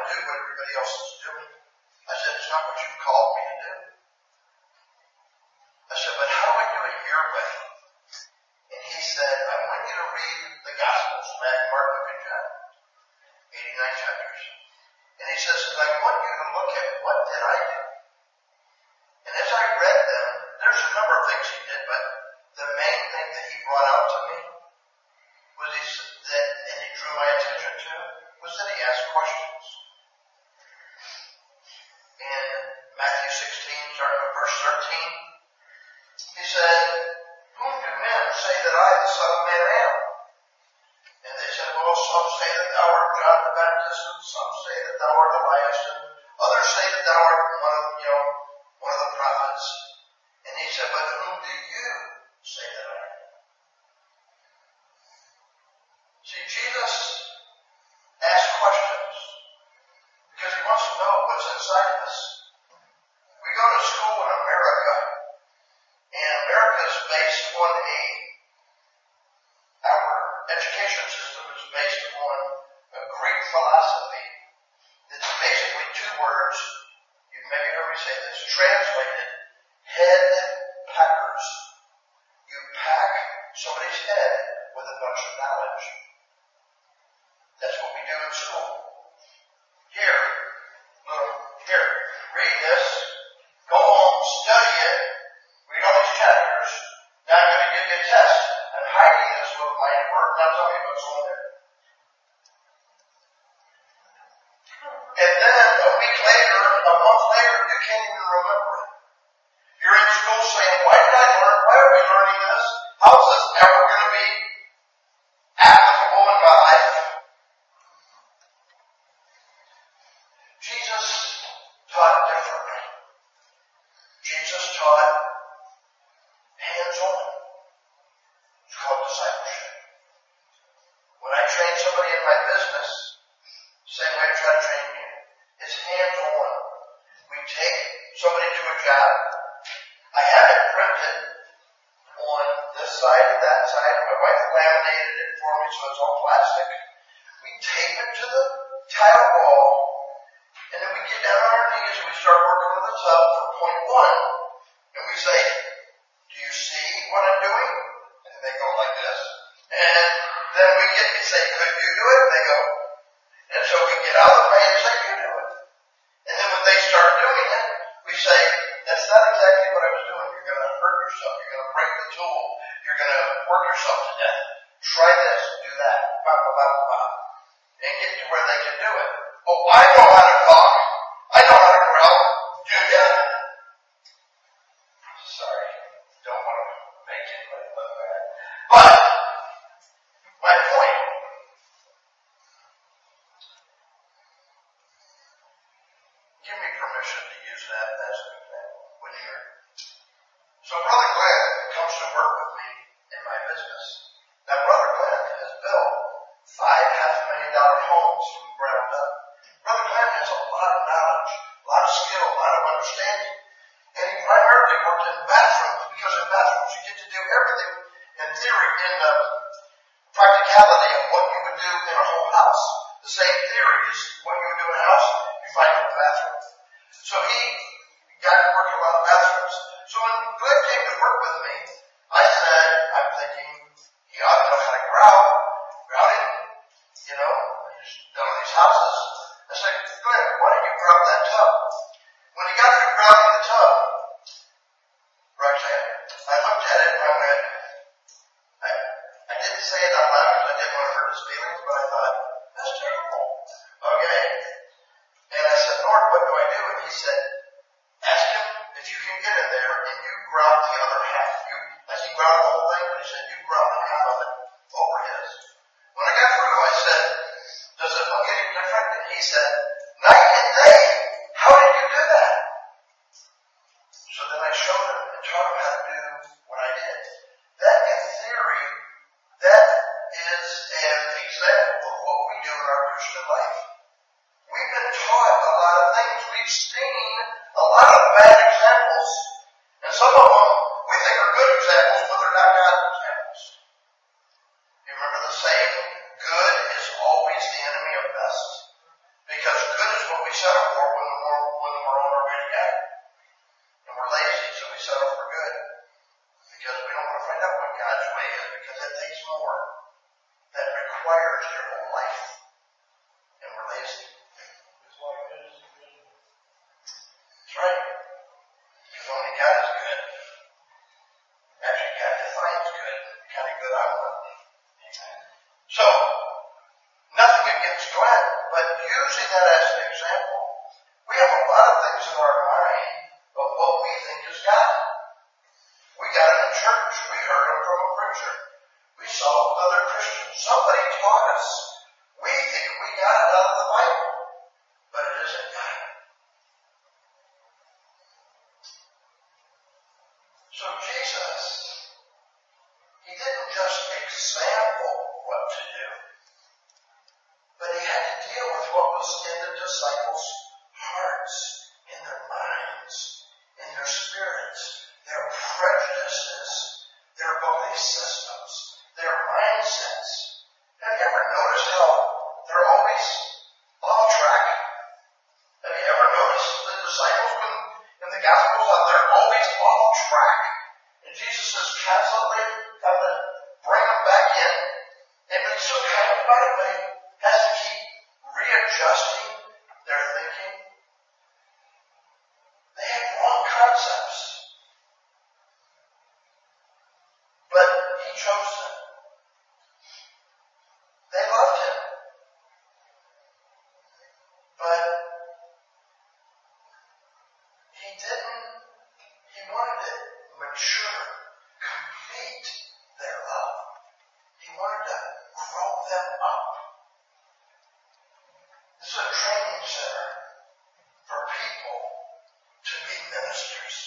do what everybody else is doing. I said, it's not what you called me to do. I said, but how do I do it your way? And he said, I want you to read the Gospels, Matthew, Mark, Luke, and John, 89 chapters. And he says, I want you to look at what did I do. And as I read them, there's a number of things he did, but the main thing that he brought out to me was and he drew my attention to, was that he asked questions. In Matthew 16, starting with verse 13, he said, whom do men say that I, the Son of Man, am? And they said, well, some say that thou art John the Baptist, and some say that thou art Elias, and others say that thou art one of the prophets. And he said, but whom do you say that I am? See, Jesus asks questions because he wants to know what's inside of us. We go to school in America, and America is based on our education system is based on a Greek philosophy that's basically two words. You've maybe heard me say this, translated, head packers. You pack somebody's head with a bunch of knowledge. That's what we do in school. Here, read this, go home, study it, read all these chapters. Now I'm going to give you a test. I'm hiding this with my work. Now tell me what's on there. And then a week later, a month later, you can't even remember it. You're in school saying, why did I learn? Why are we learning this? How is this ever going to be applicable in my life? Jesus taught differently. Jesus taught hands-on. It's called discipleship. When I train somebody in my business, same way I try to train you. It's hands-on. We take somebody to a job. I have it printed on this side and that side. My wife laminated it for me so it's all plastic. We tape it to the tile wall, and then we get down on our knees and we start working on the tub for point one, and we say, do you see what I'm doing? And they go like this. And then we say, could you do it? And they go. And so we get out of the way and say, you do it. And then when they start doing it, we say, that's not exactly what I was doing. You're going to hurt yourself. You're going to break the tool. You're going to work yourself to death. Try this, do that, and get to where they can do it. Oh, I know how to talk. I know how to growl. Do ya? Sorry, don't want to make anybody look bad. But my point. Give me permission to use that as an example. When so Brother Glenn comes to work with me in my business. Now, Brother Glenn has built 5 $500,000 homes from the ground up. Brother Glenn has a lot of knowledge, a lot of skill, a lot of understanding. And he primarily worked in bathrooms, because in bathrooms you get to do everything in theory, in the practicality of what you would do in a whole house. The same theory is what you would do in a house, you find in the bathroom. So he got to work in a lot of bathrooms. So when Glenn came to work with me, I'm thinking, he ought to know how to growl. Grouting, he's done all these houses. I said, Glenn, why don't you grout that tub? When he got through grouting the tub, Roxanne, I looked at it and I went, I didn't say it out loud because I didn't want to hurt his feelings, but I thought, that's terrible. Okay? And I said, Lord, what do I do? And he said, ask him if you can get in there and you grout the other half. He grouted the whole thing, but he said, you grout half of it over his. using that as an example. We have a lot of things in our mind of what we think is God. We got it in church. We heard them from a preacher. We saw it with other Christians. Somebody taught us. We think we got it out of the Bible, but it isn't God. So Jesus, he didn't just example what to do, but he had to deal with what was in the disciples' hearts, in their minds, in their spirits, their prejudices, their belief systems, their mindsets. Have you ever noticed how they're always off track? Have you ever noticed the disciples in the Gospels how they're always off track? And Jesus is constantly trying to bring them back in. And he's so kind about it, but he has to keep readjusting their thinking. They had wrong concepts. But he chose them. They loved him. But he wanted it mature, complete their love. He wanted to grow them up. This is a training center for people to be ministers.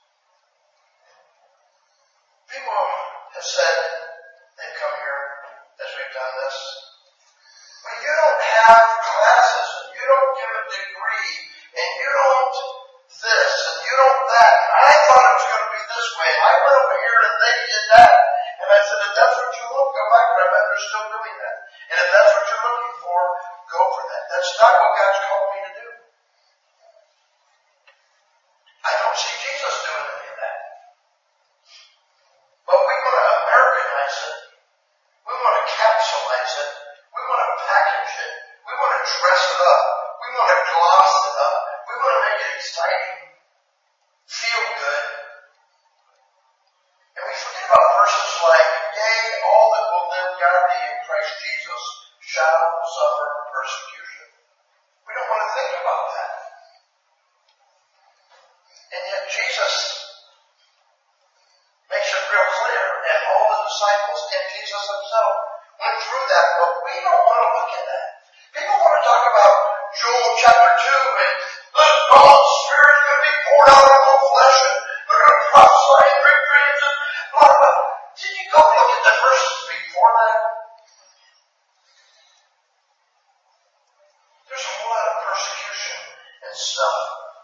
People have said, they've come here as we've done this, when you don't have classes and you don't give a degree and you don't this and you don't that, and I thought it was going to be this way, I went over here and they did that, and I said, if that's what you want, go back, but I bet they're still doing that. And if that's what you're looking for, go for that. That's not what God's called me to do. I don't see Jesus doing any of that. But we want to Americanize it. We want to capsulize it. We want to package it. We want to dress it up. We want to gloss it up. We want to make it exciting. Feel good. And we forget about verses like, yea, all that will live godly in Christ Jesus shall suffer persecution. We don't want to think about that. And yet Jesus makes it real clear, and all the disciples and Jesus himself went through that, but we don't want to look at that. People want to talk about Joel chapter 2 and the God's Spirit is going to be poured out on all flesh and they're going to prophesy and dream dreams and blah, blah. Did you go look at the verses before that? There's a whole lot of persecution and stuff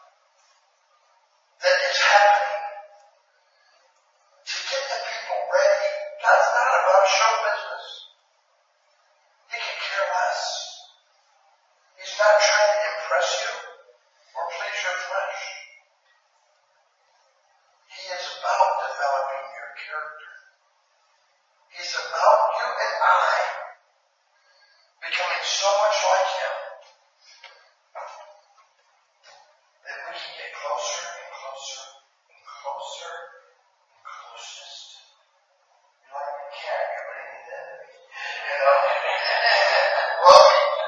that is happening to get the people ready. God's not about show business. He can care less. He's not trying to impress you or please your flesh. He is about developing your character. He's about you and I becoming so much like him that we can get closer and closer and closer and closest. You're like a cat, you're bringing it into me. You know? Well,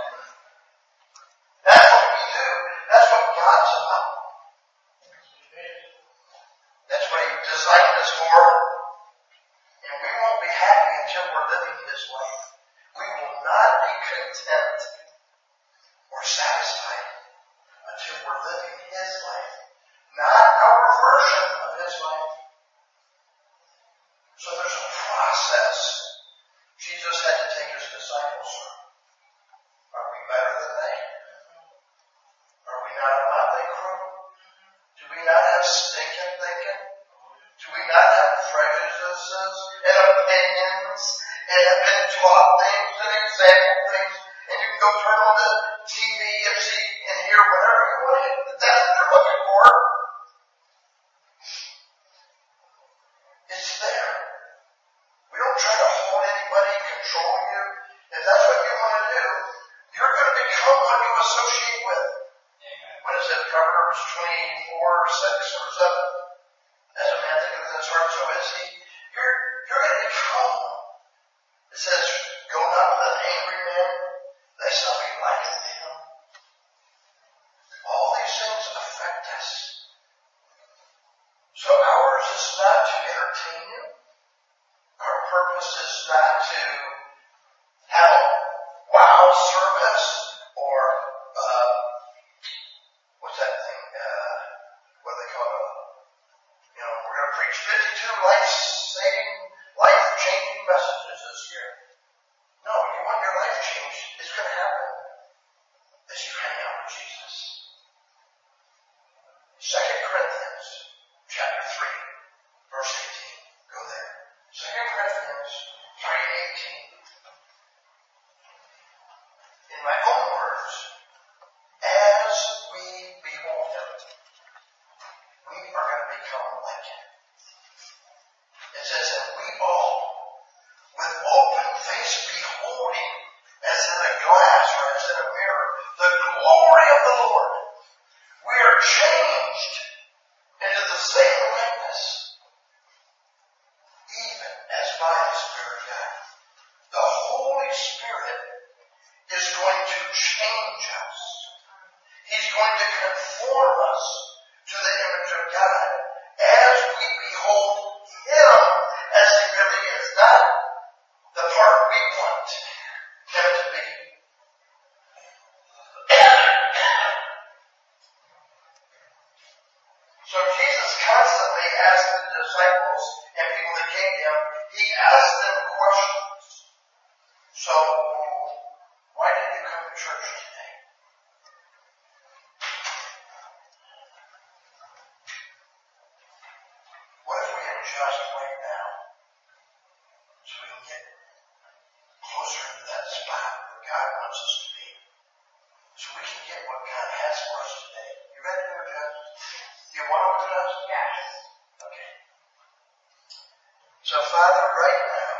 that's what we do. That's what God's about. That's what he designed us for. And we won't be happy until we're living his life. We will not be content or satisfied until we're living his life. Not our version of his life. So there's a process Jesus had to take his disciples through. Are we better than they? Are we not a motley crew? Do we not have stinking thinking? Do we not have prejudices and opinions and have been taught things and example things? And you can go turn on the TV and see and hear whatever you want to hear. That's what they're looking for. It's there. We don't try to hold anybody, control you. If that's what you want to do, you're going to become what you associate with. What is it, Proverbs 24:6 or 7? As a man thinketh in his heart, so is he. You're going to become. It says, go not with an angry man, lest thou be likened to him. the two life-saving, life-changing messages this year. No, you want your life changed, it's going to happen as you hang out with Jesus. 2 Corinthians chapter 3, verse 18. Go there. 2 Corinthians 3:18. In my own words, as we behold him, we are going to become like him. It says that we all, with open face beholding, as in a glass or as in a mirror, the glory of the Lord, we are changed into the same likeness, even as by the Spirit of God. The Holy Spirit is going to change us. He's going to conform us to the image of God as we behold him as he really is. Not the part we want him to be. So Jesus constantly asked the disciples and people that came to him, he asked them questions. So, why did you come to church today? What if we adjust right now so we can get closer to that spot where God wants us to be? So we can get what God has for us today. You ready to adjust? Do you want to adjust? Yes. Okay. So Father, right now,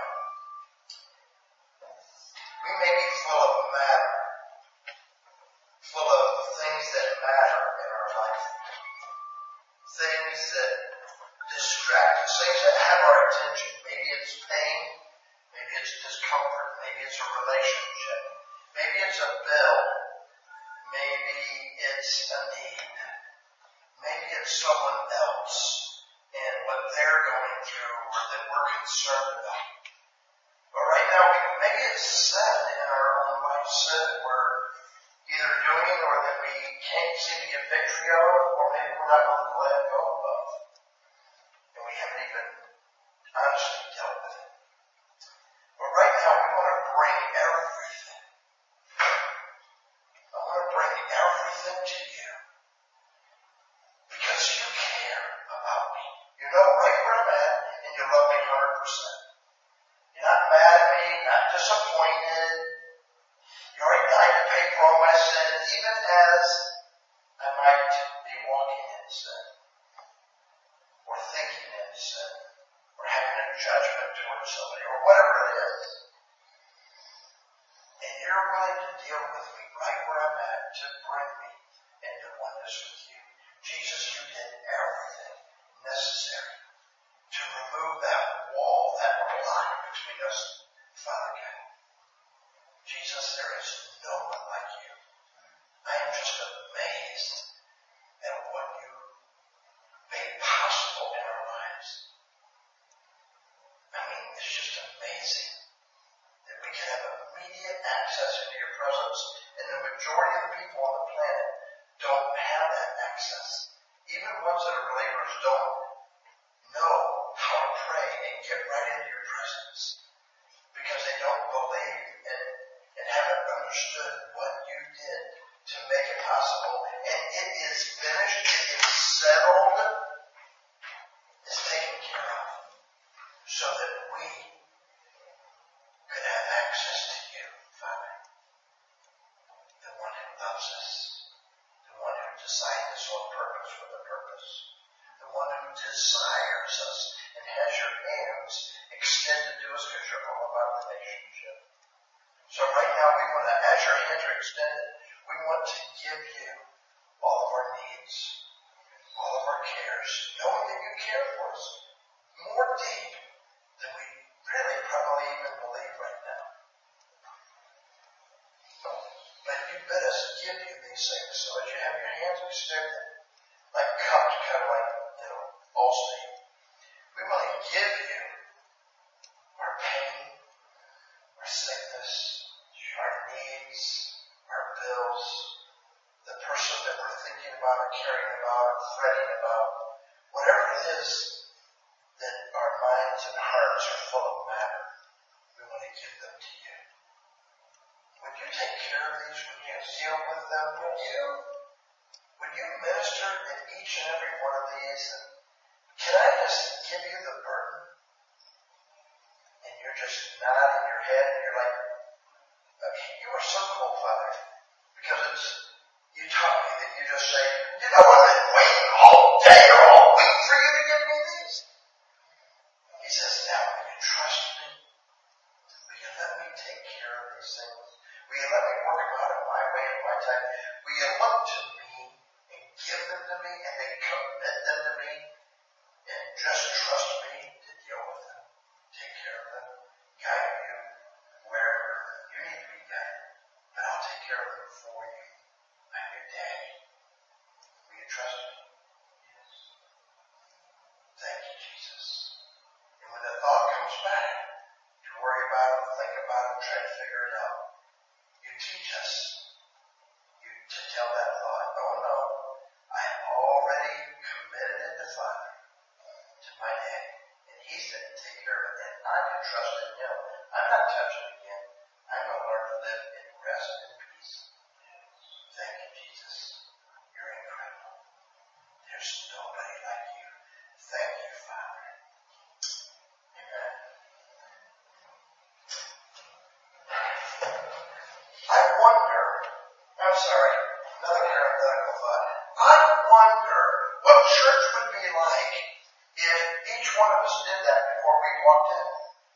we may be full of matter, full of things that matter in our life, things that distract us, things that have our attention. Maybe it's pain, maybe it's discomfort, maybe it's a relationship, maybe it's a bill, maybe it's a need, maybe it's someone else and what they're going through or that we're concerned about. But right now, maybe it's sin in our own life, sin that we're either doing or that we can't seem to get victory of, or maybe we're not willing to let go of. And we haven't even honestly dealt with it. But right now, we want to bring everything. I want to bring everything to you because you care about me. You know right where I'm at, and you love me 100%. You're not mad at me, not disappointed. You already died to pay for all my sins, even as I might be walking in sin, or thinking in sin, or having a judgment towards somebody, or whatever it is. And you're willing to deal with me right where I'm at to bring me into oneness with you. Jesus, you did everything necessary to remove that wall, that block between us, Father God. Jesus, there is no one like you. I am just amazed at what you made possible in our lives. I mean, it's just amazing that we can have immediate access into your presence, and the majority of the people on the planet don't have that access. Even ones that are believers don't know how to pray and get right into your presence because they don't believe and haven't understood what you did to make it possible. And it is finished, it is settled, it's taken care of so that we could have access to you, Father, the one who loves us, the one who designed us on purpose for the purpose, the one who desires us and has your hands extended to us because you're all about relationship. So right now we want to, as your hands are extended, we want to give you all of our needs, all of our cares, knowing that you care for us more deep than we really probably even believe right now. But you bid us give you these things. So as you have your hands extended, like cups, kind of like, Allstate, we want to give you our pain, our sickness, our needs, our bills, the person that we're thinking about or caring about or fretting about, whatever it is that minds and hearts are full of matter, we want to give them to you. Would you take care of these? Would you deal with them? Would you minister in each and every one of these? And can I just give you the burden? And you're just nodding your head and you're like, okay, you are so cool, Father. Because you taught me that you just say, you know what, I've been waiting all day or all week for you to give me these. He says, now will you trust me? Will you let me take care of these things? Will you let me work them out in my way and my time? Will you look to me and give them to me and then commit them to me and just trust me to deal with them, take care of them, guide you wherever you need to be guided. But I'll take care of them for you. I'm your daddy. Will you trust me? Yes. Thank you, Jesus. And when the thought comes back to worry about them, think about them, try to figure it out, you teach us to tell that thought, oh no, I have already committed it to Father, to my daddy. And he's going to take care of it. And I can trust in him. I'm not touching it again. I'm going to learn to live in rest and peace. Thank you, Jesus. You're incredible. There's nobody like you. Thank you, Father. Amen. I wonder, I'm sorry, another parenthetical thought. I wonder what church would be like if each one of us did that before we walked in.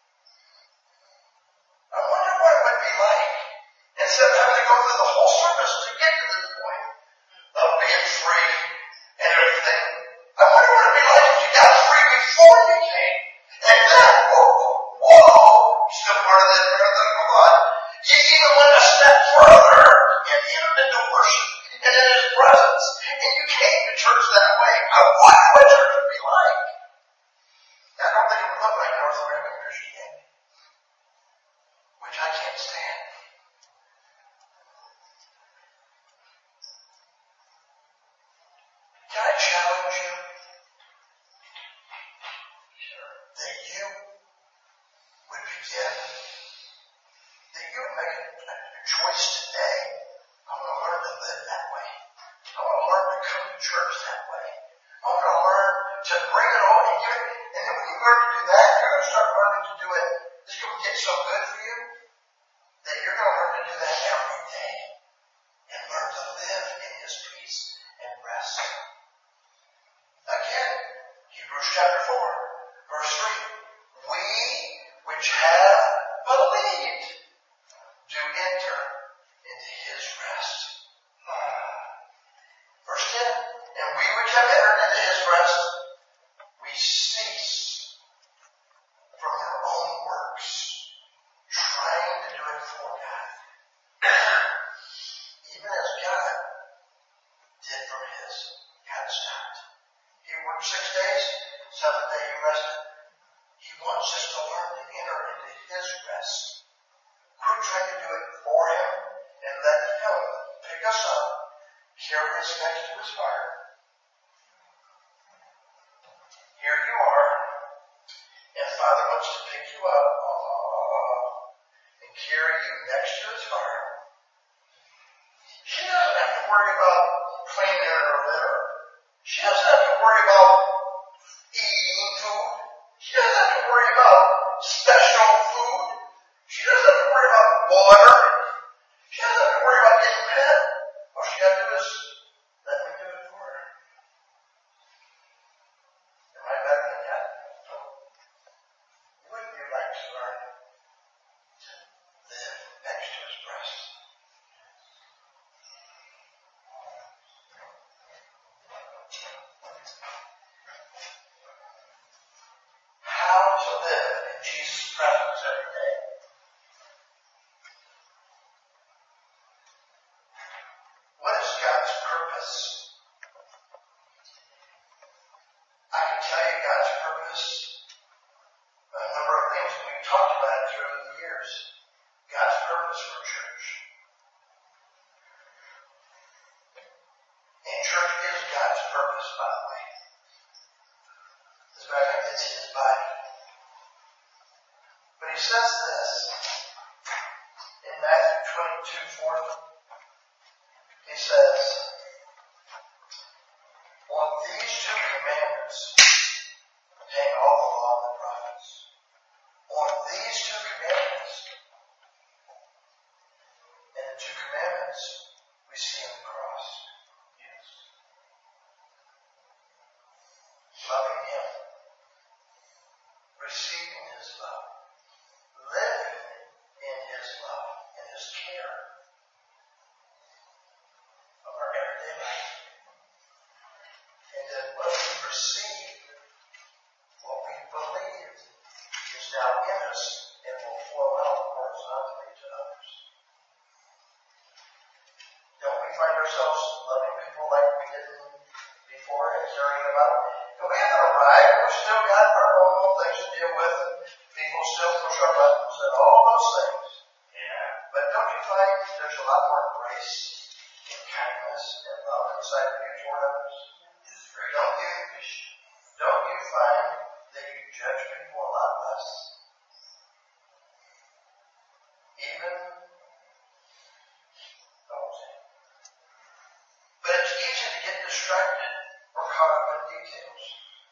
I wonder what it would be like. Instead of having to go through the whole service to get to this point of being free and everything. I wonder what it would be like if you got free before you came. And then, whoa, still part of that parenthetical thought. You even went a step further and entered into worship and in His presence. And you came to church that way. I wonder what church would be like. I don't think it would look like North American Christianity, which I can't stand. Can I challenge you that you would begin, that you would make a choice today? I want to learn to live that way. I want to learn to come to church that way. I want to learn to bring it all and give it. And then when you learn to do that, you're going to start learning to do it. It's going to get so good for you that you're going to learn to do that every day and learn to live in His peace and rest. Again, Hebrews chapter 4, verse 3. We which have believed do enter into His rest. Verse 10. And we which have entered into His rest, we cease from our own works, trying to do it for God. Even as God did from His. God stopped. He worked 6 days, 7th day He rested. He wants us to learn to enter into His rest. Quit trying to do it for Him and let Him pick us up, carry us next to His heart. Here you are, and Father wants to pick you up and carry you next to His heart. She doesn't have to worry about cleaning her litter. She doesn't have to worry about eating food. She doesn't have to worry about special food. She doesn't have to worry about water. She doesn't have to worry about getting fed. All she got to do is let me do it for her. Am I better than that? No. Wouldn't you like to learn to live next to His breast? How to live in Jesus' presence every day. What is God's purpose? I can tell you God's purpose. A number of things, and we've talked about it through the years. God's purpose for church. And church is God's purpose, by the way. As a matter of fact, it's His body. says this in Matthew 22:40. He says, on these two commandments hang all the law and the prophets. On these two commandments. And the two commandments we see on the cross. Yes. Loving Him. Receiving His love. Living in His love and His care of our everyday life. And then what we receive, what we believe, is now in us and will flow out horizontally to others. Don't we find ourselves loving people like we didn't before and caring about them? And we haven't arrived. We've still got our own little things to deal with, and people still push our buttons and all those things. Yeah. But don't you find there's a lot more grace and kindness and love inside of you toward others? Don't you find that you judge people a lot less? Even but it's easy to get distracted or caught up in details.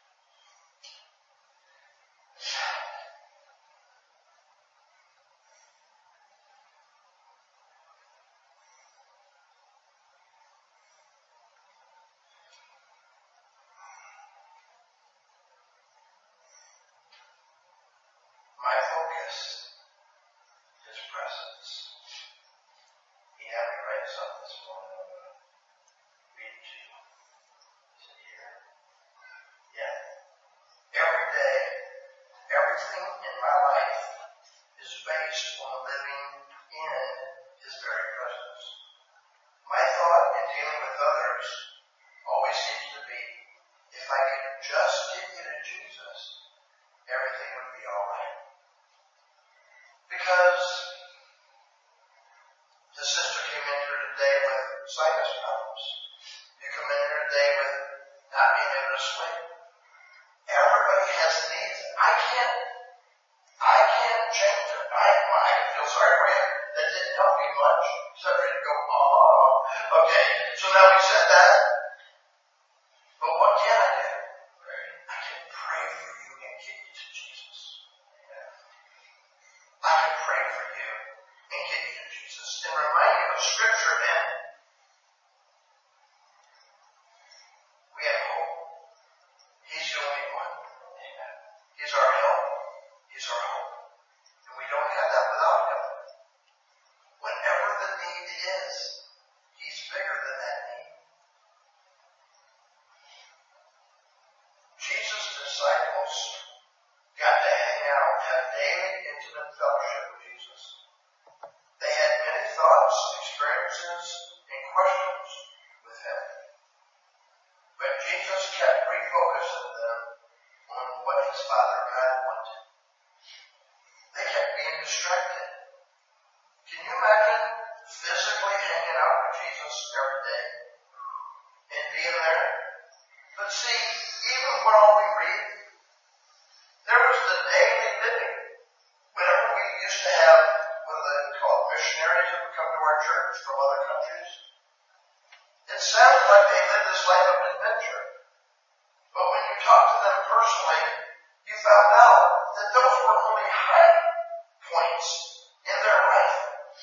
My focus, His presence. He had me write something this morning. I'm going to read it to you. Is it here? Yeah. Every day, everything in my life is based on living in His very presence. My thought in dealing with others always seems to be, if I could just get you to Jesus, everything would be all right. Because the sister came in here today with sinus problems. You come in here today with not being able to sleep. Everybody has needs. I can't change it. I feel sorry for you. That didn't help me much. Except for you to go, oh. Okay, so now we said that. But what can I do? I can pray for you and get you to Jesus. I can pray for you and get you to Jesus. And remind you of Scripture then. We have hope. He's the only one. Amen. He's our help. He's our hope. And we don't have that without Him. Whatever the need is, He's bigger than that need. Jesus' disciples got to hang out, have daily intimate fellowship with Jesus. They had many thoughts, experiences, and questions with Him. But Jesus kept refocusing them on what His Father God wanted. They kept being distracted. Can you imagine physically hanging out with Jesus every day and being there? But see, even while we read, there was the daily living. Whenever we used to have what are they called, missionaries that would come to our church from other countries, it sounded like they lived this life of adventure. But when you talk to them personally, you found out that those were only high points in their life.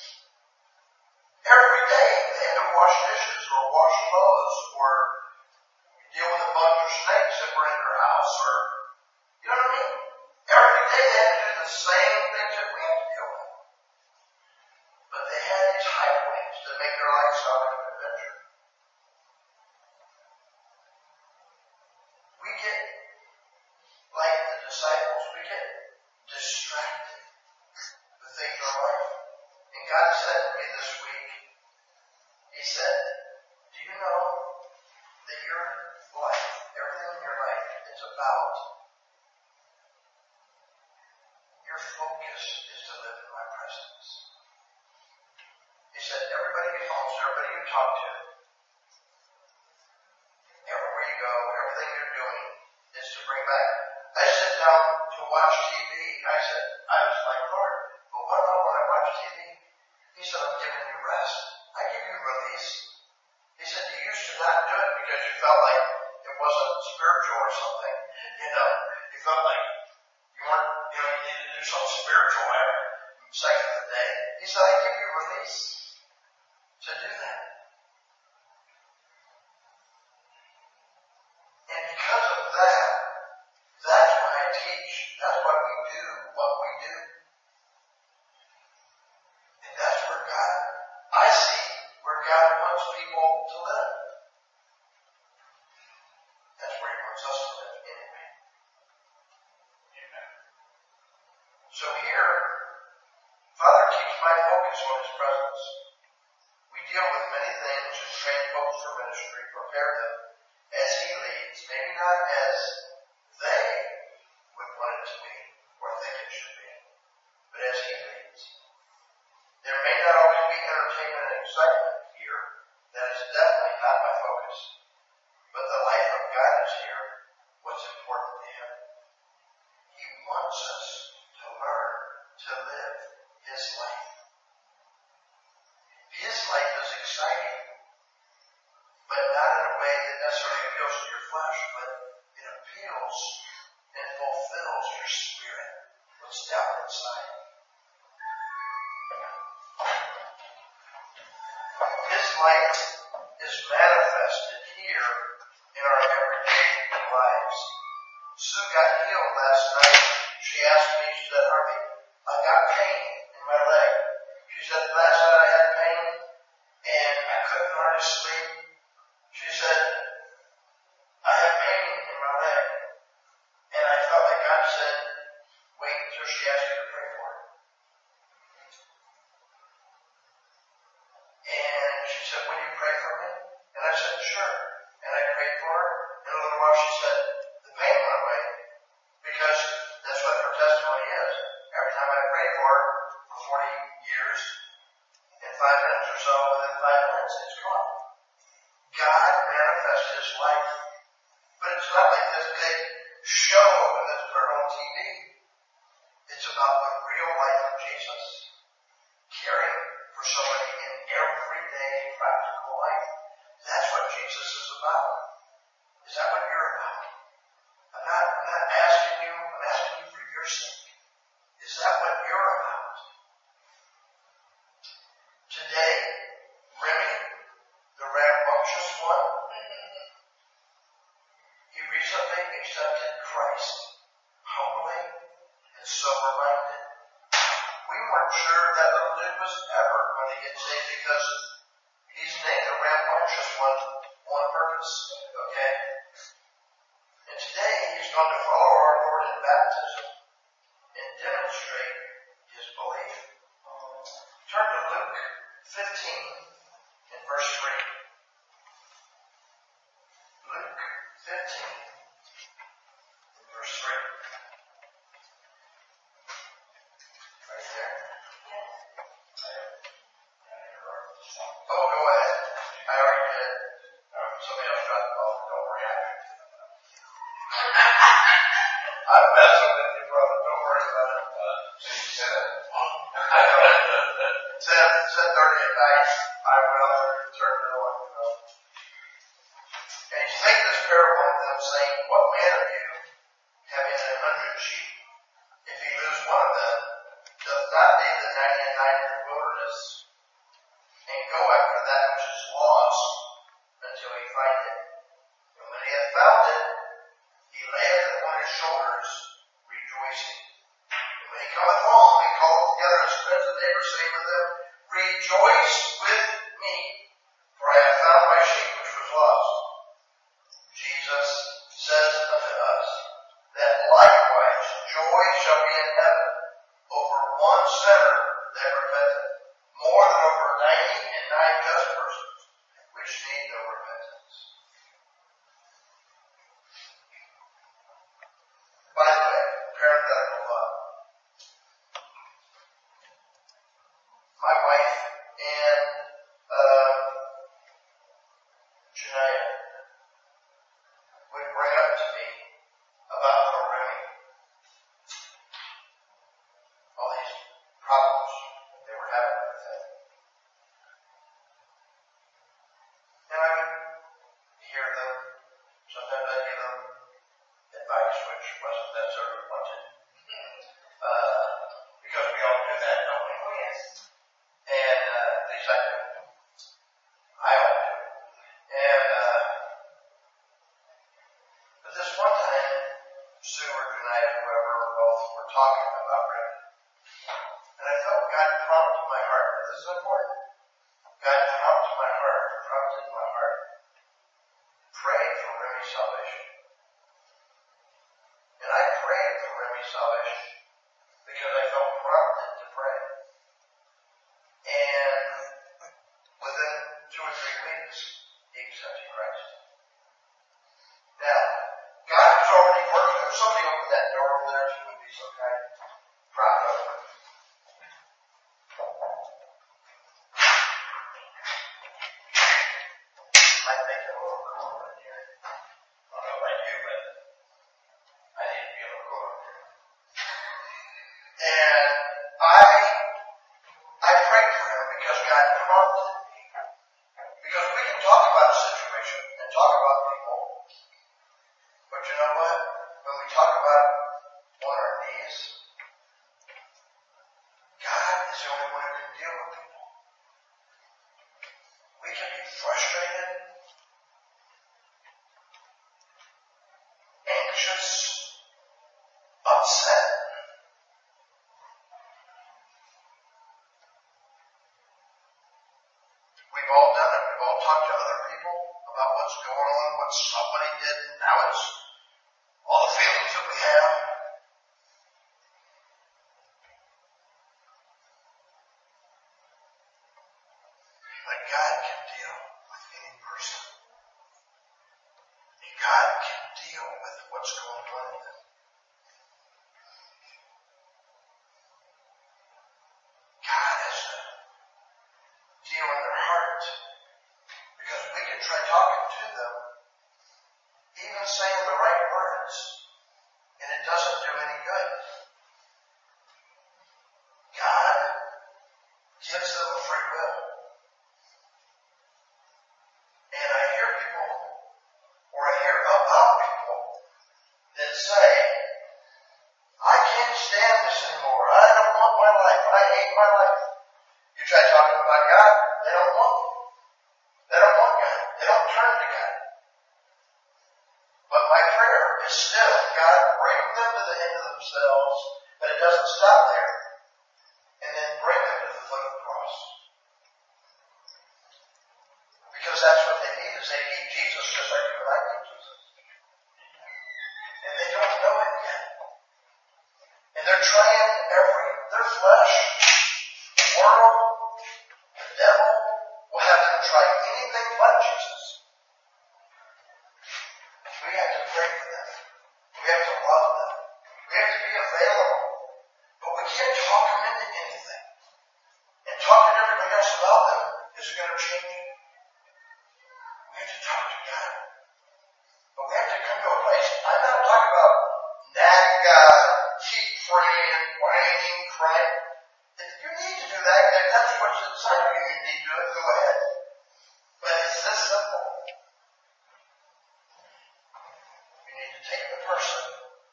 Every day they had to wash dishes or wash clothes or deal with a bunch of snakes that were in their house or, you know what I mean? Every day they had to do the same things that we have to deal with. But they had these high points that make their life sound like an adventure. We get, like the disciples, we get distracted with things in our life. And God said to me this week, He said, do you know that your life, everything in your life, is about your focus is to live in my presence. He said, everybody you home, everybody you talk to, everywhere you go, everything you're doing is to bring back. I sit down to watch TV. I was like, Lord, watch TV. He said, I'm giving you rest. I give you release. He said, you used to not do it because you felt like it wasn't spiritual or something. You felt like you weren't, you needed to do something spiritual every second of the day. He said, I give you release to do that. And because of that, that's why I teach. That's why we do what we do. And that's where I see where God wants people to live. That's where He wants us to live anyway. Amen. So here, Father keeps my focus on His presence. We deal with many things and train folks for ministry, prepare them as He leads. Maybe not as they would want it to be or think it should be, but as He leads. There may not always be entertainment and excitement here. That is definitely not my focus. But the life of God is here. What's important to Him? He wants us to learn to live His life. His life is exciting, but not in a way that necessarily appeals to your flesh, but it appeals and fulfills your spirit, what's down inside. His life is manifested here in our everyday lives. Sue got healed last night. She asked me, she said, Harvey, I got pain in my leg. She said, last night I had pain and I couldn't hardly sleep. She said, I have pain in my leg. And I felt like God said, wait until she asks you to pray for her. And she said, will you pray for me? And I said, sure. And I prayed for her. In a little while she said, the pain went away. Because that's what her testimony is. Every time I prayed for her for 40 years, in 5 minutes or so, within 5 minutes, it's gone. God manifests His life. But it's not like this big show that's put on TV. It's about the real life of Jesus. Caring for somebody in everyday practical life. That's what Jesus is about. Is that what you're about? I'm not asking you, I'm asking you for your sake. Is that what you're about? Today, Remy, the rambunctious one, he recently accepted Christ, humbly and sober-minded. We weren't sure that little dude was ever going to get saved because he's named the rambunctious one on purpose. Okay? And today he's going to follow our Lord in baptism and demonstrate his belief. Turn to Luke 15 and verse 3. Luke 15 and verse 3. Right there? Oh, go ahead. I already did. Somebody else got the ball. Don't worry. I'm messing with you, brother. Don't worry about it. I know. 10:30 at night. I went out there and turned it on. And he spake this parable unto them, saying, what man of you, having 100 sheep, if he lose one of them, doth not leave the 99 in the wilderness, and go after that which is lost until he find it? And when he hath found it, he layeth it on his shoulders, rejoicing. And when he cometh home, he calleth together his friends and neighbors, saying unto them, rejoice with me, for I have found my sheep which was lost. Jesus says unto us that likewise joy shall be in heaven over one sinner that repenteth, more than over 99 just persons which need no repentance. By the way, parenthetical thought. My wife and We've all done it. We've all talked to other people about what's going on, what somebody did, and now it's all the feelings that we have. But God can deal with any person. And God can deal with what's going on in them. God has to deal in their heart. Because we can try talking to them, even saying the right words, and it doesn't do any good. God gives them a free will. And I hear people, or I hear about people that say, I can't stand this anymore. I don't want my life. I hate my life. You try talking about God, they don't want it. They don't want God. They don't turn to God. But my prayer is still, God, bring them to the end of themselves, but it doesn't stop there. And then bring them to the foot of the cross. Because that's what they need, is they need Jesus just like you and I need Jesus. And they don't know it yet. And they're trying their flesh, the world, the devil, will have them try anything but Jesus. We have to pray for them. We have to love them. We have to be available. But we can't talk them into anything. And talking to everybody else about them isn't going to change it. We have to talk to God. But we have to come to a place. I'm not talking about nag God, keep praying, whining, crying. If you need to do that, if that's what's inside of you, you need to do it, go ahead. But it's this simple. You need to take the person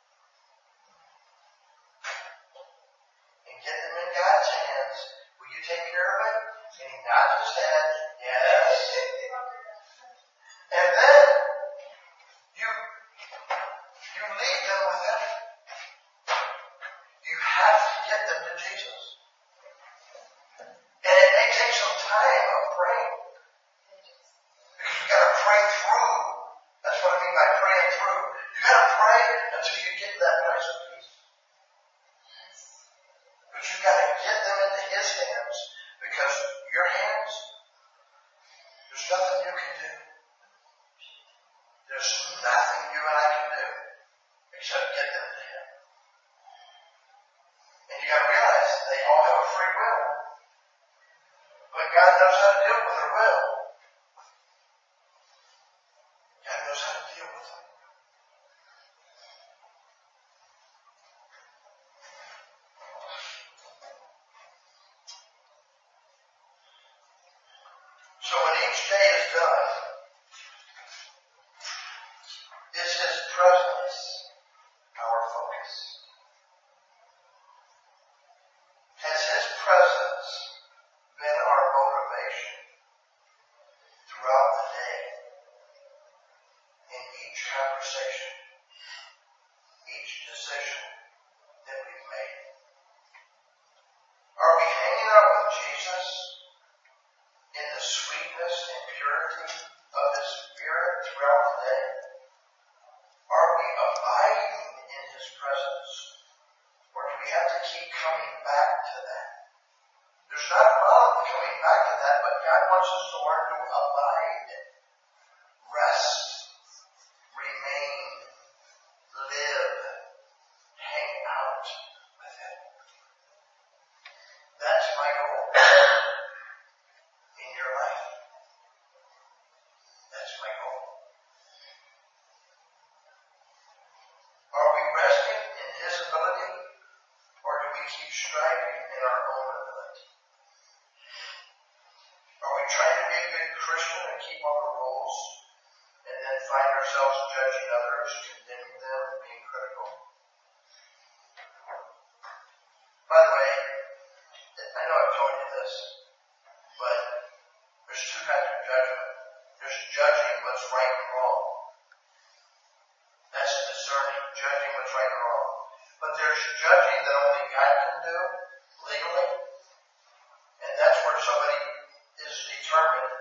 and get them in God's hands. Will you take care of it? And he nods his head. Yes. And then you lead them with him. You have to get them to Jesus. And it may take some time of praying. Because you've got to pray through. That's what I mean by praying through. You've got to pray until you get to that place of peace. But you've got to get them into his hands, because your hands, there's nothing you can do. There's nothing you and I can do except get them to him. And you got to realize they all have a free will. But God knows how to deal with their will. God knows how to deal with them. So when each day is done, is his presence our focus? Has his presence been our motivation throughout the day, in each conversation, each decision that we've made? Are we hanging out with Jesus in the sweetness and purity of his Spirit throughout the day? Are we abiding in his presence? Or do we have to keep coming back to that? There's not a problem coming back to that, but God wants us to learn to abide, rest, remain, live, hang out with him. That's my goal in your life. That's my goal. Are we resting in his ability, or do we keep striving in our own ability? Are we trying to be a good Christian and keep all the rules, and then find ourselves judging others, condemning them, and being critical? By the way, I know I've told you this, but there's two kinds of judgment. There's judging what's right and wrong. That's discerning, judging what's right and wrong. But there's judging that only God can do legally, and that's where somebody is determined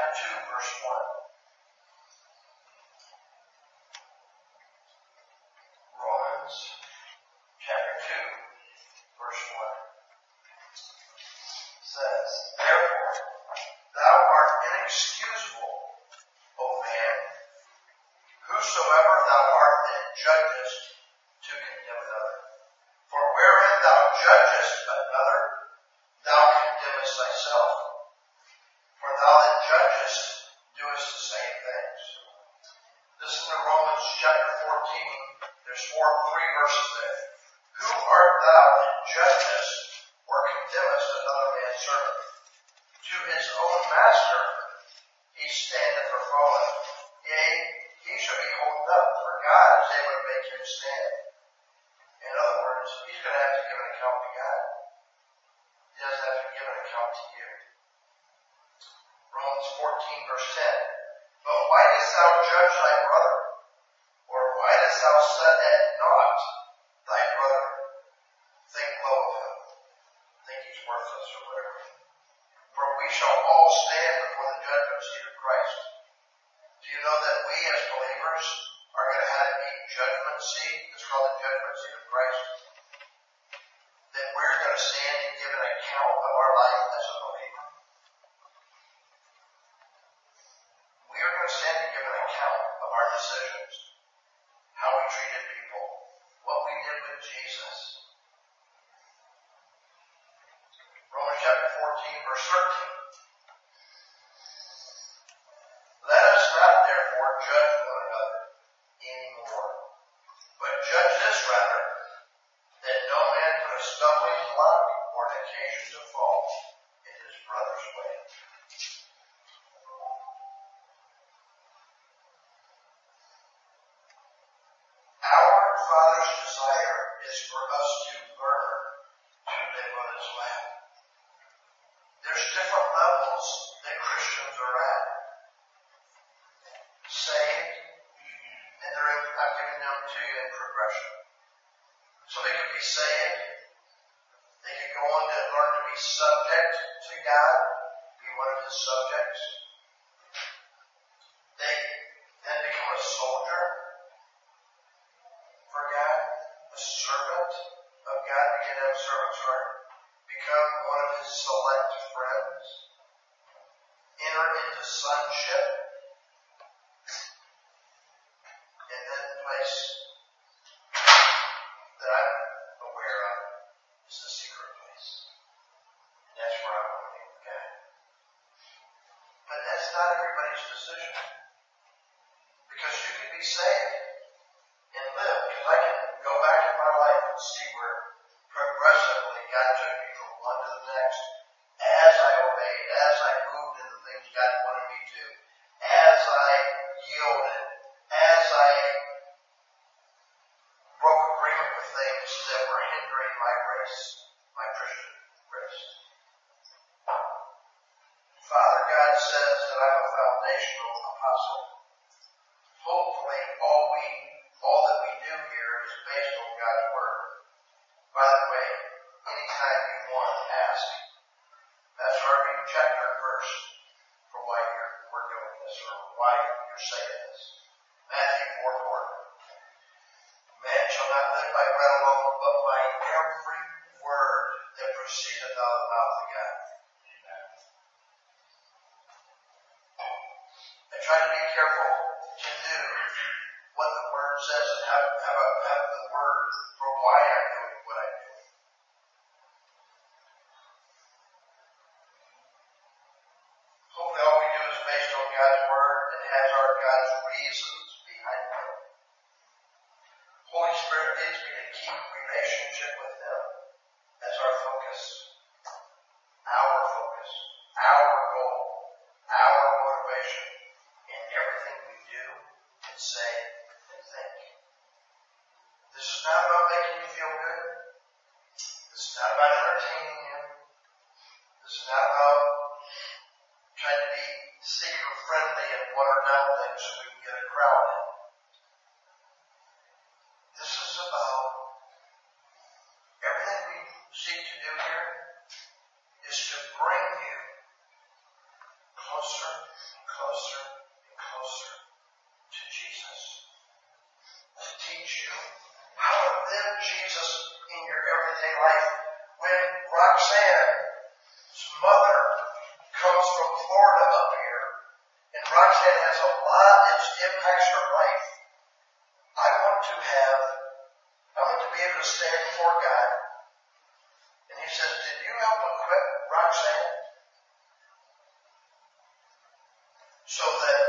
chapter 2, verse 1. Romans chapter 2, verse 1 says, Therefore, thou art inexcusable, O man, whosoever thou art that judgest to condemn another. For wherein thou judgest another, thou condemnest thyself. For thou that judgest doest the same things. Listen to Romans chapter 14. There's three verses there. Who art thou that judgest or condemnest another man's servant? To his own master he standeth or falleth. Yea, he shall be holden up, for God is able to make him stand. In other words, he's going to have to give an account to God. He doesn't have to give an account to you. Romans 14, verse 10. But why dost thou judge thy brother? Or why dost thou set at naught thy brother? Think low of him. Think he's worthless or whatever. For we shall all stand before the judgment seat of Christ. Do you know that we as believers are going to have a judgment seat? It's called the judgment seat of Christ. That we're going to stand and give an account of our life as a believer. We are going to stand and give an account of our decisions, how we treated people, what we did with Jesus. Romans chapter 14, verse 13. Let us not therefore judge one another anymore, but judge this rather, that no man put a stumbling block or an occasion to fall in his brother's way. Our Father's desire is for us to learn to live on His lap. There's different levels that Christians are at. Saved, and I'm giving them to you in progression. Somebody could be saved. They could go on to learn to be subject to God, be one of His subjects. They then become a soldier for God, a servant of God, begin to have a servant's heart, become one of His select friends, enter into sonship, and then place that I'm aware of is the secret place. And that's where I want to be with God. But that's not everybody's decision. Because you can be saved and live. Because I can go back in my life and see where progressively God took me from one to the next as I obeyed, as I moved into the things God wanted me to, as I yielded, as I broke agreement with things that were hindering my grace, my Christian grace. Father God says that I'm a foundational apostle. Hopefully all that we do here is based on God's Word. By the way, anytime you want, ask. Pastor Harvey, chapter and verse for why we're doing this or why you're saying this. Matthew 4:4. Man shall not live by bread alone, but by every word that proceedeth out of the mouth of God. I try to be careful to do what the Word says and have the Word for why I'm doing what I do. Hopefully all we do is based on God's Word and has God's reasons behind it. Holy Spirit leads me to keep relationship with Him as our focus, our goal, our motivation in everything we do and say and think. This is not about making you feel good. This is not about entertaining you. This is not about trying to be seeker-friendly and water down things so we can get a crowd in. This is about everything we seek to do here is to bring you closer closer and closer to Jesus. To teach you how to live Jesus in your everyday life. When Roxanne's mother comes from Florida up here, and Roxanne has a lot that impacts her life, I want to be able to stand before God. And he says, did you help equip Roxanne so that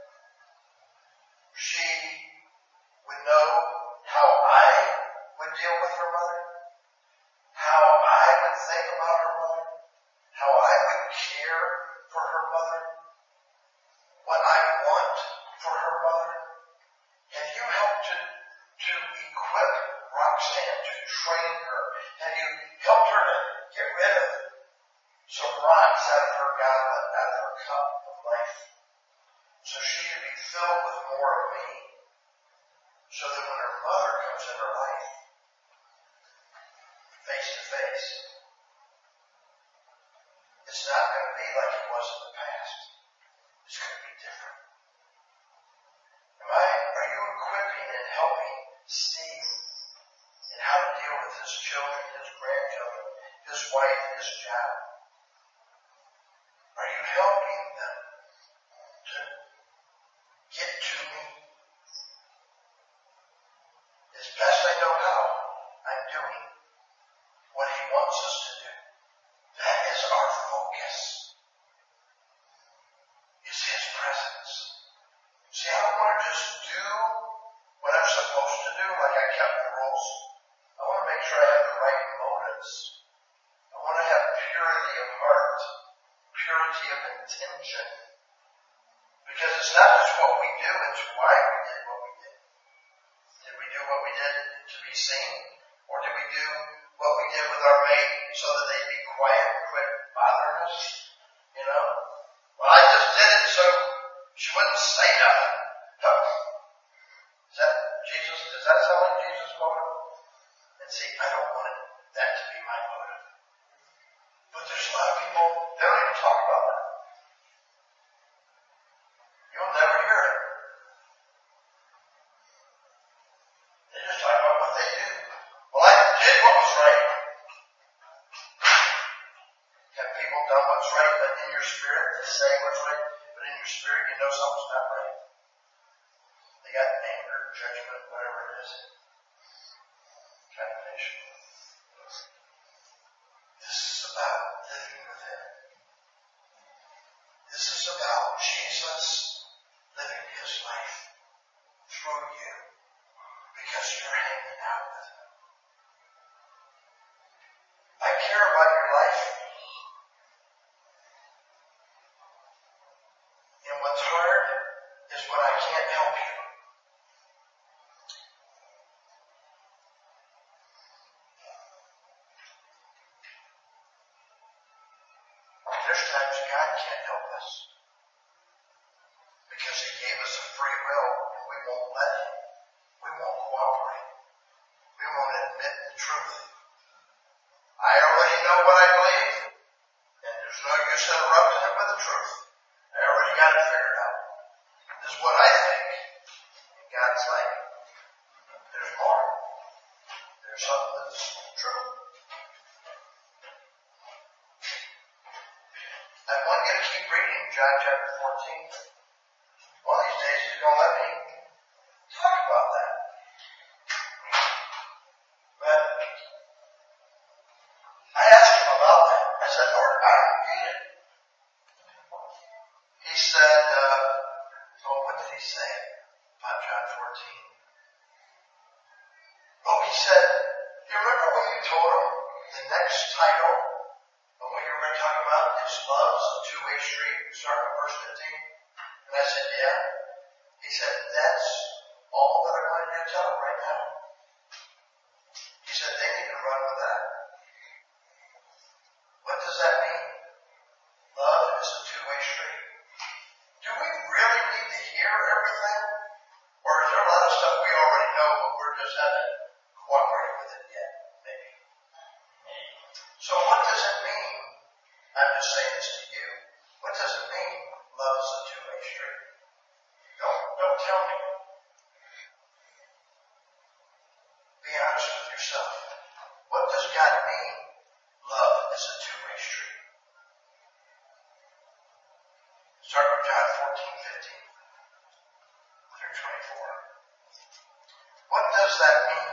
she would know how I would deal with her mother, how I would think about her mother, how I would care for her mother, what I want for her mother? Have you helped to equip Roxanne, to train her? Have you helped her to get rid of some rocks out of her goblet, out of her cup of life, so she can be filled with more of me, so that when her mother comes in her life, face to face, it's not going to be like it was in the past. It's going to be different. Are you equipping and helping Steve in how to deal with his children, his grandchildren, his wife, his job? Are you helping them to get to me? As best I know how, I'm doing what he wants us to do. That is our focus, is his presence. See, I don't want to just do what I'm supposed to do, like I kept the rules. I want to make sure I have the right motives. I want to have purity of heart, purity of intention. Because it's not just what we do, it's why we did what we did. Did we do what we did to be seen? Or did we do what we did with our mate so that they'd be quiet and quit bothering us? You know? Well, I just did it so she wouldn't say nothing. No. Does that sound like Jesus' motive? And see, I don't want that to be my motive. But there's a lot of people, they don't even talk about that. You'll never hear it. They just talk about what they do. Well, I did what was right. Have people done what's right, but in your spirit, they say what's right, but in your spirit, you know something's not right? They got anger, judgment, whatever it is. Condemnation. This is about living with him. This is about Jesus living his life through you because you're hanging out with him. I care about your life. And what's hard is when I can't help you. There's times God can't help us because he gave us a free will and we won't let him. We won't cooperate. We won't admit the truth. I already know what I believe, and there's no use interrupting it with the truth. I already got it figured out. This is what I think. And God's like, there's more. There's something that's true. I want you to keep reading John chapter 14. One of these days he's going to let me talk about that. But I asked him about that. I said, Lord, I don't get it. He said, what did he say about John 14? Oh, he said, you remember when you told him the next title of what you were going to talk about is love is a two-way street, starting in verse 15? And I said, yeah. He said, that's all that I wanted you to tell them right now. He said, they need to run with that. What does that mean? Love is a two-way street. Do we really need to hear everything? Or is there a lot of stuff we already know, but we're just haven't cooperated with it yet, maybe? So what does it mean? I'm just saying this to you. What does it mean? Love is a two-way street. Don't tell me. Be honest with yourself. What does God mean? Love is a two-way street. Start with John 14:15 through 24. What does that mean?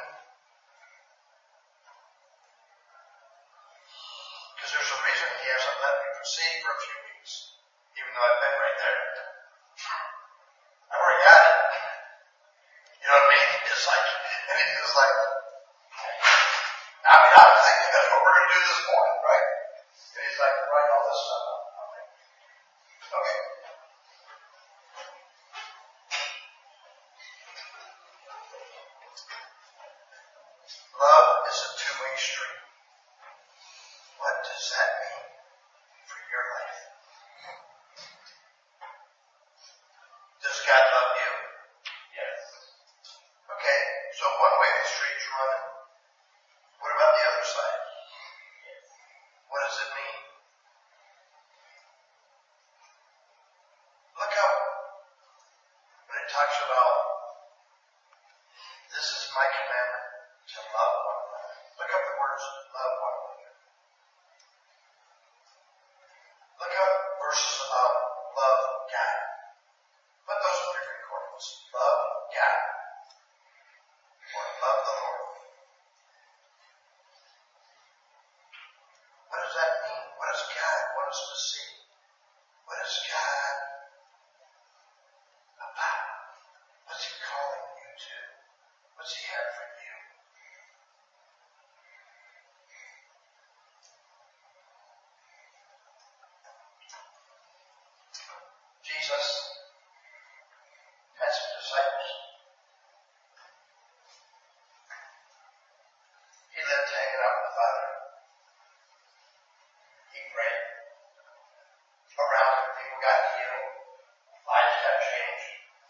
Because there's a reason he hasn't let me proceed for a few weeks, even though I've been right there. I've already got it. You know what I mean? It's like, and he was like, I'm thinking that's what we're going to do this morning, right? And he's like, write all this stuff up. Okay. Love is a two-way street. What does that mean for your life? Does God love you? Yes. Okay, so one way the street's running. What about the other side? Yes. What does it mean? Look up when it talks about this is my commandment to love one another. Look up the words love one another. Look up verses about love God. Put those in your recordings. Love God. Or love the Lord. What does that mean? What does God want us to see? What is God about? What's He calling you to? What's He have for you? Jesus had some disciples. He lived hanging out with the Father. He prayed. Around him, people got healed. Lives got changed.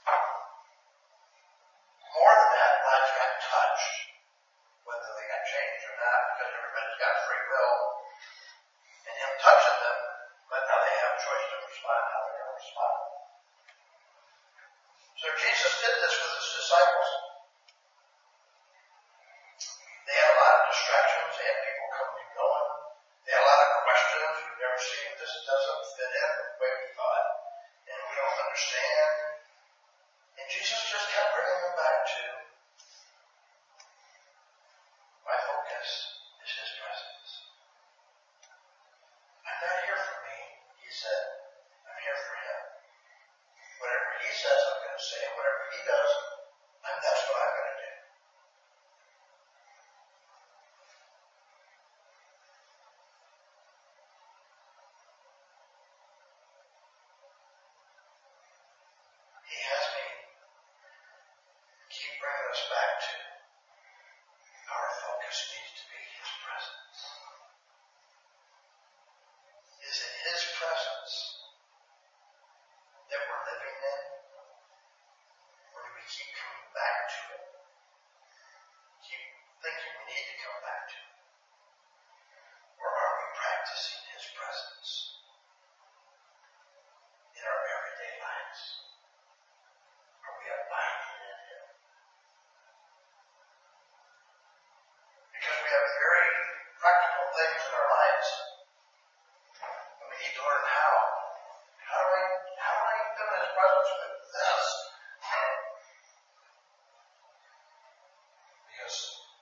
More than that, lives got touched. Whether they got changed or not, because everybody's got free will. And Him touching them, but now they have a choice to respond, how they're going to respond. So Jesus did this with His disciples. They had a lot of distractions. They had people coming and going. They had a lot of questions. We've never seen this. Doesn't fit in the way we thought. And we don't understand. And Jesus just kept bringing them back to, my focus is His presence. I'm not here for me, He said. I'm here for Him. Whatever He says I'm going to say, and whatever He does, that's what I'm going to do. He has me keep bringing us back to our focus needs to be His presence. Is it His presence that we're living in? Or do we keep coming back to it? Keep thinking we need to come back to it? Or are we practicing His presence in our everyday lives? Are we abiding in Him? Because we have very practical things in our lives, and we need to learn how. How do I come in His presence with this? Because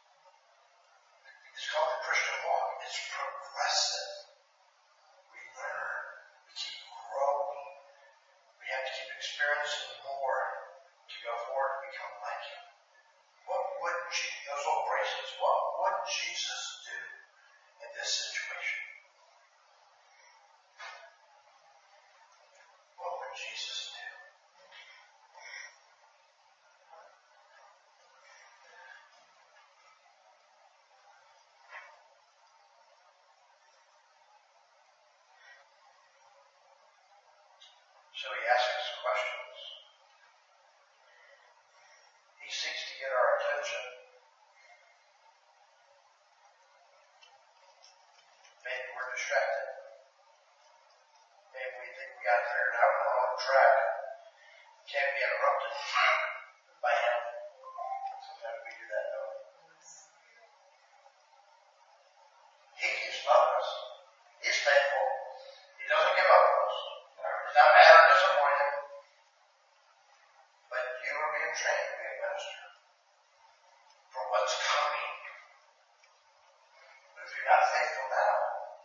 it's called the Christian walk. It's progressive. We learn. We keep growing. We have to keep experiencing more to go forward and become like Him. What would those old bracelets, what would Jesus do in this situation? What would Jesus do? So He asks us questions. He seeks to get our attention. Maybe we're distracted. Maybe we think we got it figured out and on track. Can't be interrupted by him. Sometimes we do that, don't we? He keeps loving us. He's faithful. He doesn't give up on us. He's not mad or disappointed. But you are being trained to be a minister for what's coming. But if you're not faithful now,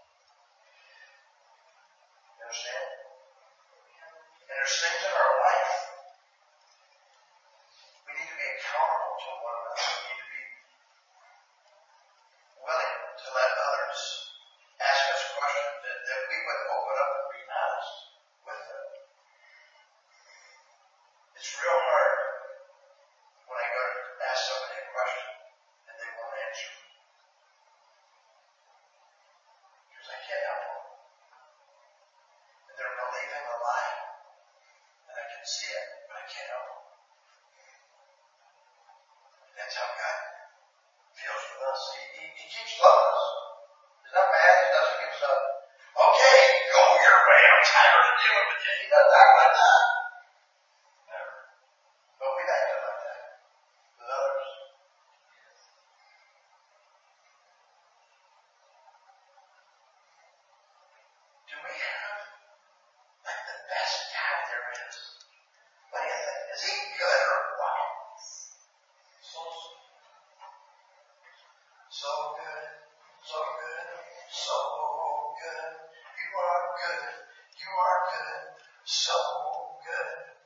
you understand? And there's things in our life we need to be accountable to one another. We need to be willing to let others ask us questions, that we would open up and be honest with them. It's real hard when I go to ask somebody a question and they won't answer me. Because I can't help them. And they're believing a lie. And I can see it, but I can't help them. And that's how God feels with us. He keeps loving us. He's not mad. He doesn't give us up. Okay, go your way. I'm tired of dealing with you. He doesn't act like that. Never. But we act like that with others. Do we have like the best God there is? What do you think? Is he good or what? So good. So good. So good. You are good. You are good. So good.